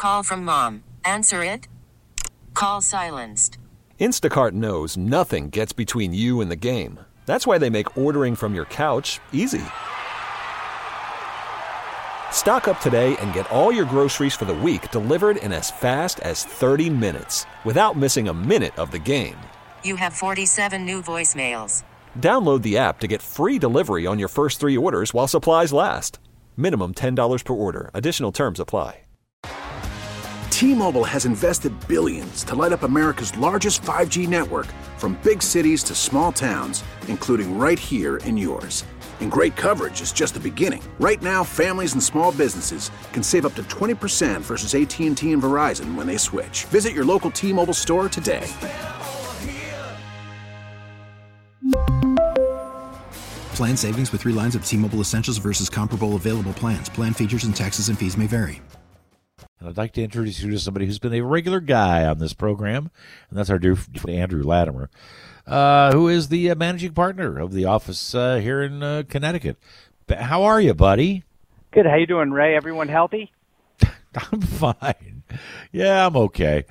Call from mom. Answer it. Call silenced. Instacart knows nothing gets between you and the game. That's why they make ordering from your couch easy. Stock up today and get all your groceries for the week delivered in as fast as 30 minutes without missing a minute of the game. You have 47 new voicemails. Download the app to get free delivery on your first 3 orders while supplies last. Minimum $10 per order. Additional terms apply. T-Mobile has invested billions to light up America's largest 5G network, from big cities to small towns, including right here in yours. And great coverage is just the beginning. Right now, families and small businesses can save up to 20% versus AT&T and Verizon when they switch. Visit your local T-Mobile store today. Plan savings with 3 lines of T-Mobile Essentials versus comparable available plans. Plan features and taxes and fees may vary. And I'd like to introduce you to somebody who's been a regular guy on this program, and that's our dear friend Andrew Latimer, who is the managing partner of the office here in Connecticut. How are you, buddy? Good. How you doing, Ray? Everyone healthy? I'm fine. Yeah, I'm okay.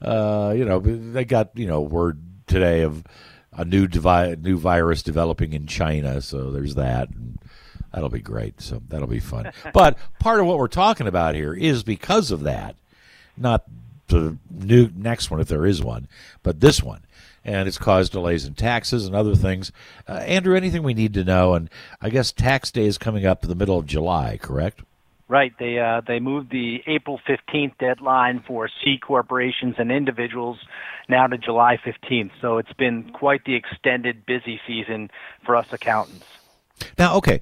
They got word today of a new virus developing in China, so there's that. And that'll be great. So that'll be fun. But part of what we're talking about here is because of that, not the new next one if there is one, but this one. And it's caused delays in taxes and other things. Andrew, anything we need to know? And I guess tax day is coming up in the middle of July, correct? Right. They moved the April 15th deadline for C corporations and individuals now to July 15th. So it's been quite the extended busy season for us accountants. Now, okay,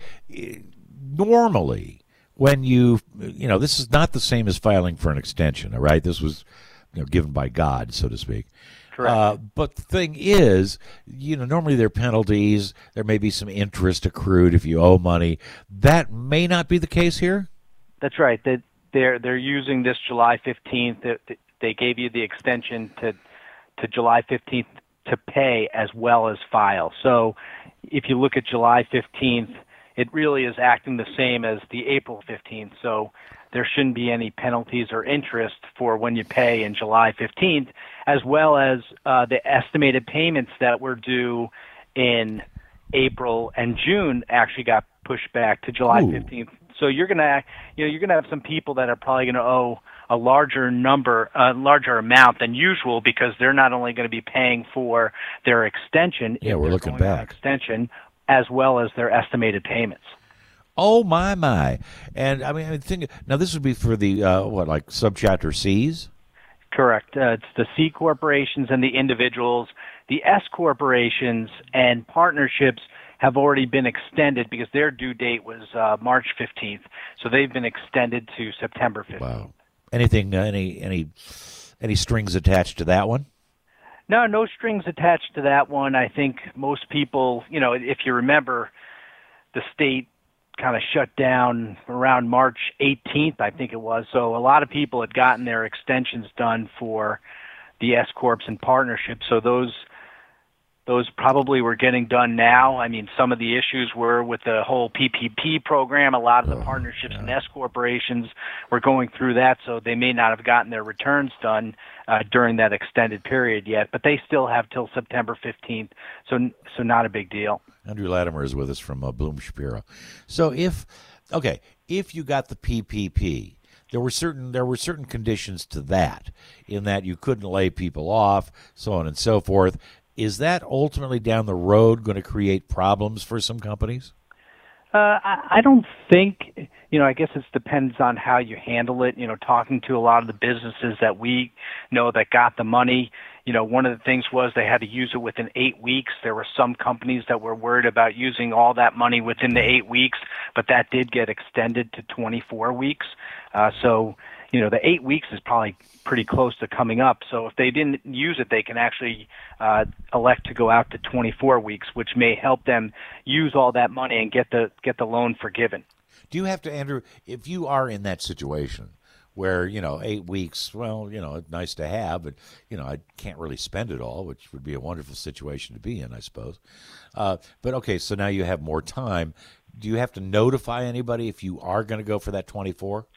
normally when this is not the same as filing for an extension, all right? This was given by God, so to speak. Correct. But the thing is, normally there are penalties. There may be some interest accrued if you owe money. That may not be the case here? That's right. They're using this July 15th. They gave you the extension to July 15th to pay as well as file. So if you look at July 15th, it really is acting the same as the April 15th. So there shouldn't be any penalties or interest for when you pay in July 15th, as well as the estimated payments that were due in April and June actually got pushed back to July 15th. So you're gonna have some people that are probably gonna owe a larger amount than usual because they're not only going to be paying for their extension, we're looking back, extension, as well as their estimated payments. Oh my! And I think now this would be for the subchapter C's. Correct. It's the C corporations and the individuals. The S corporations and partnerships have already been extended because their due date was March 15th, so they've been extended to September 15th. Wow. Anything? Any strings attached to that one? No strings attached to that one. I think most people, if you remember, the state kind of shut down around March 18th, I think it was. So a lot of people had gotten their extensions done for the S corps and partnerships. So those probably were getting done now. I mean, some of the issues were with the whole PPP program. A lot of the partnerships and S corporations were going through that, so they may not have gotten their returns done during that extended period yet. But they still have till September 15th, so not a big deal. Andrew Latimer is with us from Bloom Shapiro. So if you got the PPP, there were certain conditions to that, in that you couldn't lay people off, so on and so forth. Is that ultimately down the road going to create problems for some companies? I don't think, I guess it depends on how you handle it. Talking to a lot of the businesses that we know that got the money, one of the things was they had to use it within 8 weeks. There were some companies that were worried about using all that money within the 8 weeks, but that did get extended to 24 weeks. So the 8 weeks is probably pretty close to coming up. So if they didn't use it, they can actually elect to go out to 24 weeks, which may help them use all that money and get the loan forgiven. Do you have to, Andrew, if you are in that situation where, 8 weeks, well, it's nice to have, but, I can't really spend it all, which would be a wonderful situation to be in, I suppose. But, okay, so now you have more time. Do you have to notify anybody if you are going to go for that 24?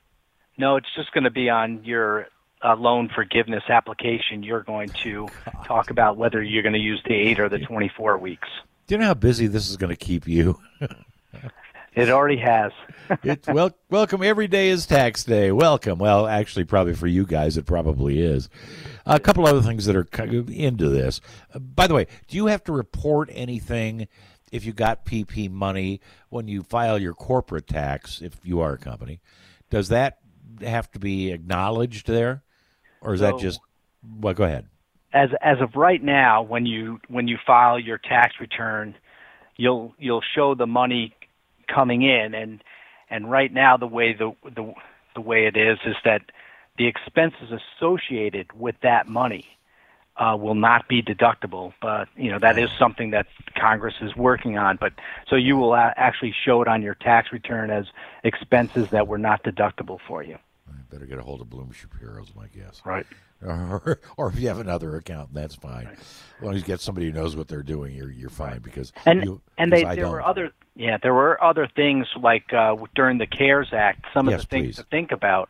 No, it's just going to be on your loan forgiveness application. You're going to talk about whether you're going to use the 8 or the 24 weeks. Do you know how busy this is going to keep you? It already has. Welcome. Every day is tax day. Welcome. Well, actually, probably for you guys, it probably is. A couple other things that are into this. By the way, do you have to report anything if you got PP money when you file your corporate tax, if you are a company? Does that have to be acknowledged there? Or is that just, well, go ahead. As of right now, when you file your tax return, you'll show the money coming in, and right now the way it is that the expenses associated with that money will not be deductible. But that is something that Congress is working on. But so you will actually show it on your tax return as expenses that were not deductible for you. Better get a hold of Bloom Shapiro, is my guess. Right. Or if you have another account, that's fine. Right. As long as you get somebody who knows what they're doing, you're fine. Because there were other things like during the CARES Act. Some of the things to think about.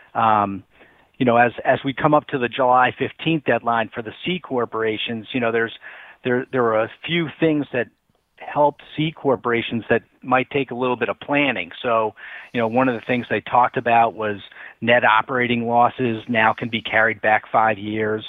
As we come up to the July 15th deadline for the C corporations, there are a few things that help C corporations that might take a little bit of planning. So, one of the things they talked about was net operating losses now can be carried back 5 years.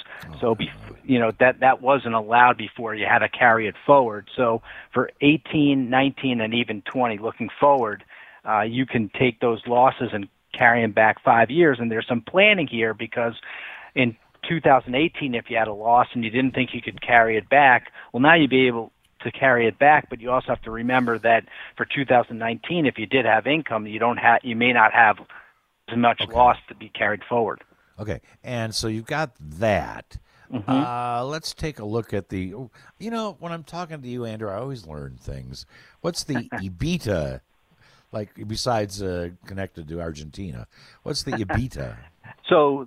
That wasn't allowed before. You had to carry it forward. So for 18, 19, and even 20, looking forward, you can take those losses and carry them back 5 years. And there's some planning here because in 2018, if you had a loss and you didn't think you could carry it back, well, now you'd be able to carry it back, but you also have to remember that for 2019, if you did have income, you may not have as much loss to be carried forward. Okay, and so you've got that. Mm-hmm. Let's take a look at the. When I'm talking to you, Andrew, I always learn things. What's the EBITDA? Like besides connected to Argentina, what's the EBITDA? So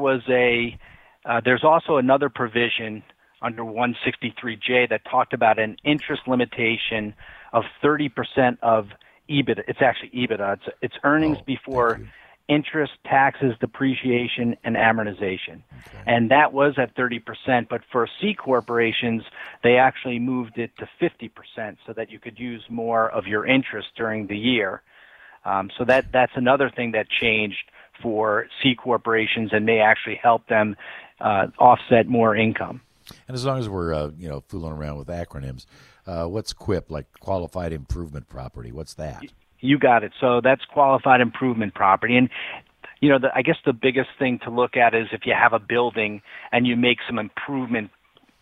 there's also another provision under 163J that talked about an interest limitation of 30% of EBITDA. It's actually EBITDA. It's earnings before interest, taxes, depreciation, and amortization. Okay. And that was at 30%, but for C corporations, they actually moved it to 50% so that you could use more of your interest during the year. So that's another thing that changed for C corporations and may actually help them offset more income. And as long as we're fooling around with acronyms, what's QIP, like Qualified Improvement Property? What's that? You got it. So that's Qualified Improvement Property. And I guess the biggest thing to look at is if you have a building and you make some improvements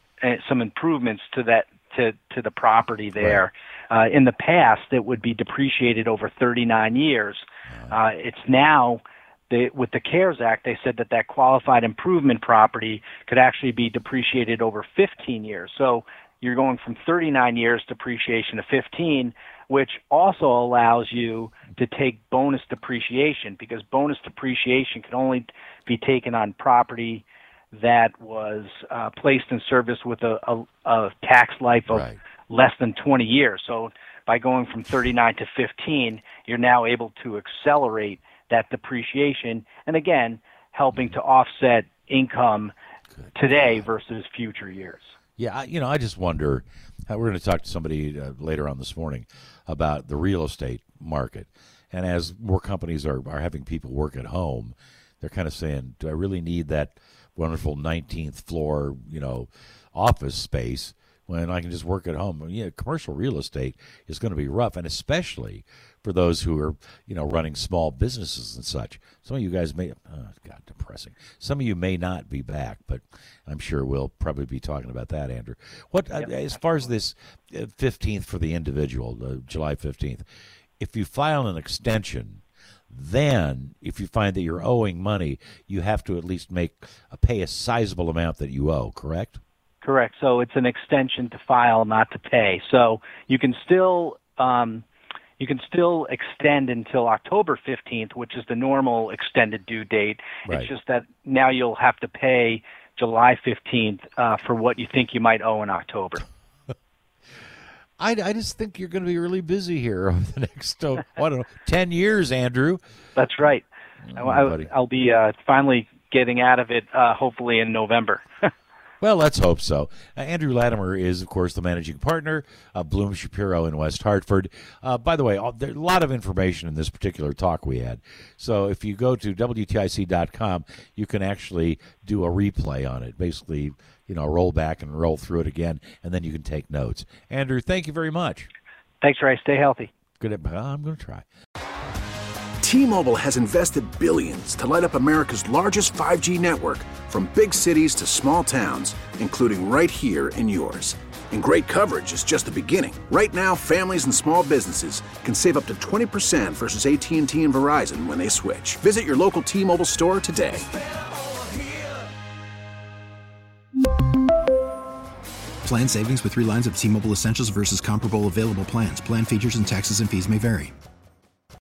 to the property there. Right. In the past, it would be depreciated over 39 years. It's now. With the CARES Act, they said that qualified improvement property could actually be depreciated over 15 years. So you're going from 39 years depreciation to 15, which also allows you to take bonus depreciation because bonus depreciation can only be taken on property that was placed in service with a tax life of less than 20 years. So by going from 39 to 15, you're now able to accelerate that depreciation, and again, helping to offset income today versus future years. Yeah, I just wonder, we're going to talk to somebody later on this morning about the real estate market, and as more companies are having people work at home, they're kind of saying, do I really need that wonderful 19th floor, office space when I can just work at home? Commercial real estate is going to be rough, and especially for those who are, running small businesses and such. Some of you guys may, depressing. Some of you may not be back, but I'm sure we'll probably be talking about that, Andrew. As far as this 15th for the individual, July 15th, if you file an extension, then if you find that you're owing money, you have to at least pay a sizable amount that you owe, correct? Correct. So it's an extension to file, not to pay. So you can still extend until October 15th, which is the normal extended due date. Right. It's just that now you'll have to pay July 15th for what you think you might owe in October. I just think you're going to be really busy here over the next, 10 years, Andrew. That's right. I'll be finally getting out of it, hopefully in November. Well, let's hope so. Andrew Latimer is, of course, the managing partner of Bloom Shapiro in West Hartford. By the way, there's a lot of information in this particular talk we had. So if you go to WTIC.com, you can actually do a replay on it. Basically, roll back and roll through it again, and then you can take notes. Andrew, thank you very much. Thanks, Ray. Stay healthy. Good. I'm going to try. T-Mobile has invested billions to light up America's largest 5G network, from big cities to small towns, including right here in yours. And great coverage is just the beginning. Right now, families and small businesses can save up to 20% versus AT&T and Verizon when they switch. Visit your local T-Mobile store today. Plan savings with 3 lines of T-Mobile Essentials versus comparable available plans. Plan features and taxes and fees may vary.